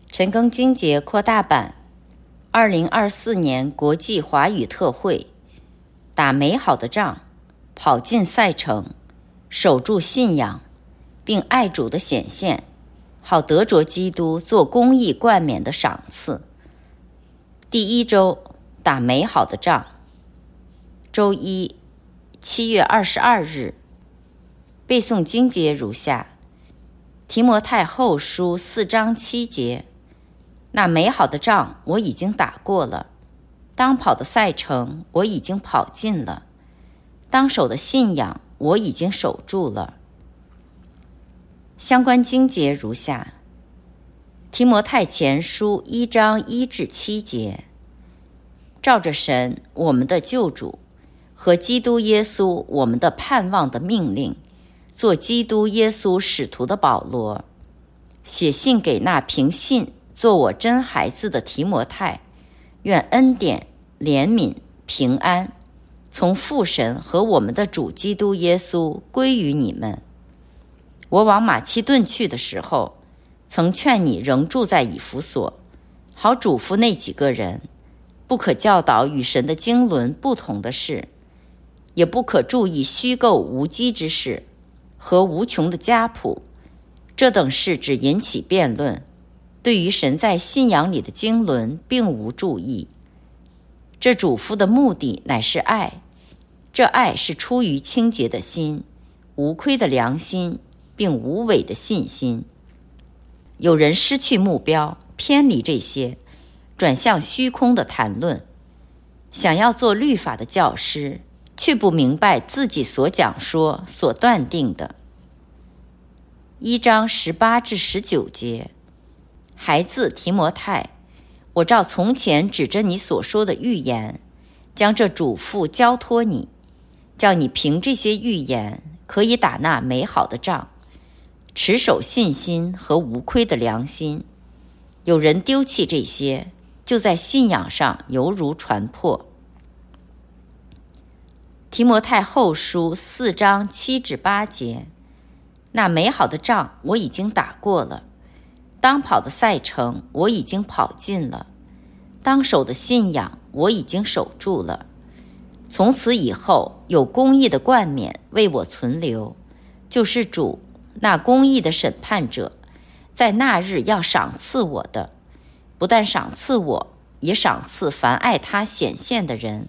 陈庚金节扩大版2024年国际华语特会，打美好的仗，跑进赛程，守住信仰，并爱主的显现，好得着基督做公义冠冕的赏赐。第一周，打美好的仗。周一，7月22日，背诵经节如下：提摩太后书4章7节，那美好的仗我已经打过了，当跑的赛程我已经跑尽了，当守的信仰我已经守住了。相关经节如下：提摩太前书1章1至7节，照着神我们的救主和基督耶稣我们的盼望的命令，做基督耶稣使徒的保罗，写信给那凭信做我真孩子的提摩太，愿恩典、怜悯、平安从父神和我们的主基督耶稣归于你们。我往马其顿去的时候，曾劝你仍住在以弗所，好嘱咐那几个人，不可教导与神的经纶不同的事，也不可注意虚构无稽之事和无穷的家谱，这等事只引起辩论，对于神在信仰里的经纶并无注意。这嘱咐的目的乃是爱，这爱是出于清洁的心，无亏的良心，并无伪的信心。有人失去目标，偏离这些，转向虚空的谈论，想要做律法的教师，却不明白自己所讲说、所断定的。1章18至19节，孩子提摩太，我照从前指着你所说的预言，将这嘱咐交托你，叫你凭这些预言可以打那美好的仗，持守信心和无亏的良心。有人丢弃这些，就在信仰上犹如船破。提摩太后书4章7至8节，那美好的仗我已经打过了，当跑的赛程我已经跑尽了，当守的信仰我已经守住了。从此以后，有公义的冠冕为我存留，就是主那公义的审判者，在那日要赏赐我的，不但赏赐我，也赏赐凡爱他显现的人。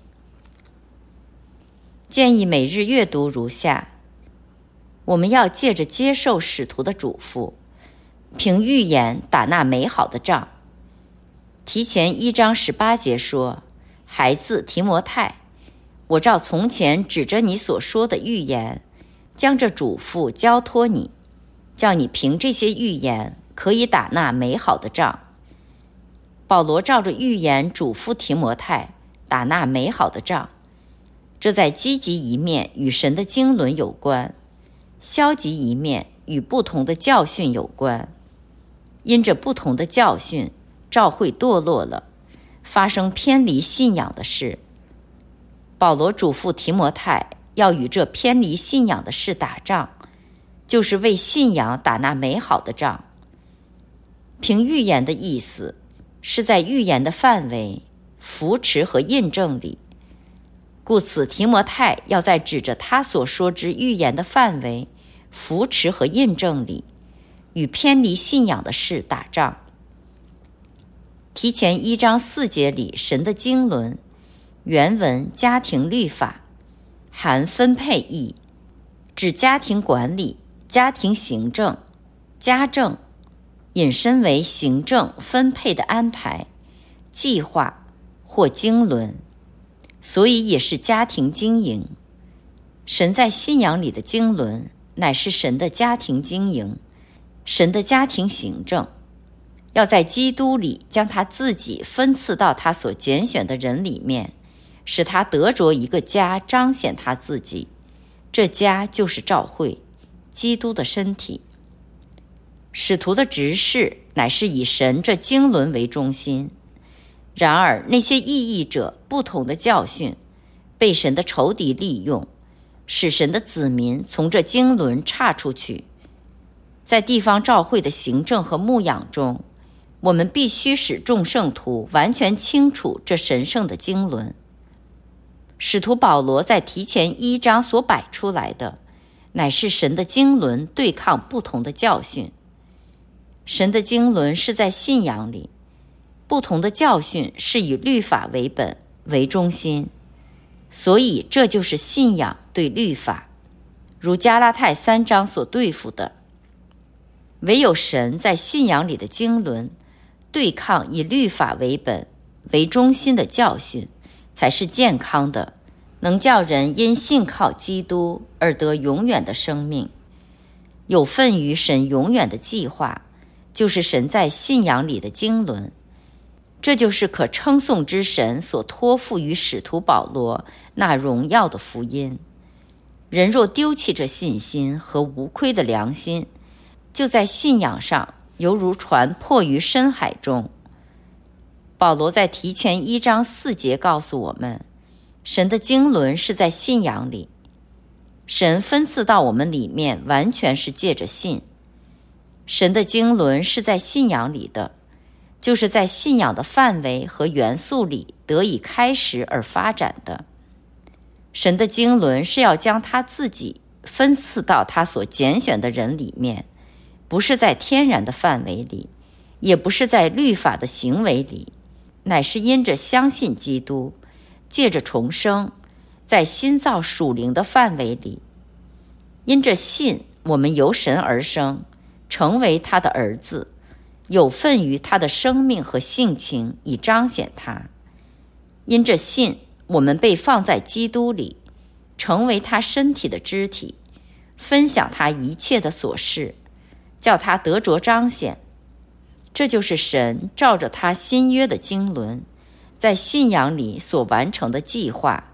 建议每日阅读如下：我们要借着接受使徒的嘱咐，凭预言打那美好的仗。提前1章18节说：孩子提摩太，我照从前指着你所说的预言，将这嘱咐交托你，叫你凭这些预言可以打那美好的仗。保罗照着预言嘱咐提摩太打那美好的仗，这在积极一面与神的经纶有关，消极一面与不同的教训有关。因着不同的教训，教会堕落了，发生偏离信仰的事。保罗嘱咐提摩太要与这偏离信仰的事打仗，就是为信仰打那美好的仗。凭预言的意思是在预言的范围、扶持和印证里，故此提摩太要在指着他所说之预言的范围、扶持和印证里，与偏离信仰的事打仗。提前1章4节里神的经纶，原文家庭律法，含分配义，指家庭管理、家庭行政、家政，引申为行政分配的安排、计划或经纶，所以也是家庭经营。神在信仰里的经纶，乃是神的家庭经营，神的家庭行政，要在基督里将他自己分赐到他所拣选的人里面，使他得着一个家，彰显他自己。这家就是教会，基督的身体。使徒的职事乃是以神这经纶为中心，然而那些异议者不同的教训，被神的仇敌利用，使神的子民从这经纶岔出去。在地方教会的行政和牧养中， 我们必须使众圣徒完全清楚这神圣的经纶。使徒保罗在提前1章所摆出来的，乃是神的经纶对抗不同的教训。神的经纶是在信仰里，不同的教训是以律法为本为中心，所以这就是信仰对律法，如加拉太3章所对付的。唯有神在信仰里的经纶对抗以律法为本为中心的教训，才是健康的，能叫人因信靠基督而得永远的生命，有份于神永远的计划，就是神在信仰里的经纶。这就是可称颂之神所托付于使徒保罗那荣耀的福音。人若丢弃这信心和无亏的良心，就在信仰上犹如船破于深海中。保罗在提前1章4节告诉我们，神的经纶是在信仰里，神分赐到我们里面完全是借着信。神的经纶是在信仰里的，就是在信仰的范围和元素里得以开始而发展的。神的经纶是要将他自己分赐到他所拣选的人里面，不是在天然的范围里，也不是在律法的行为里，乃是因着相信基督，借着重生，在新造属灵的范围里。因着信，我们由神而生，成为他的儿子，有份于他的生命和性情，以彰显他。因着信，我们被放在基督里，成为他身体的肢体，分享他一切的琐事，叫他得着彰显。这就是神照着他新约的经纶，在信仰里所完成的计划，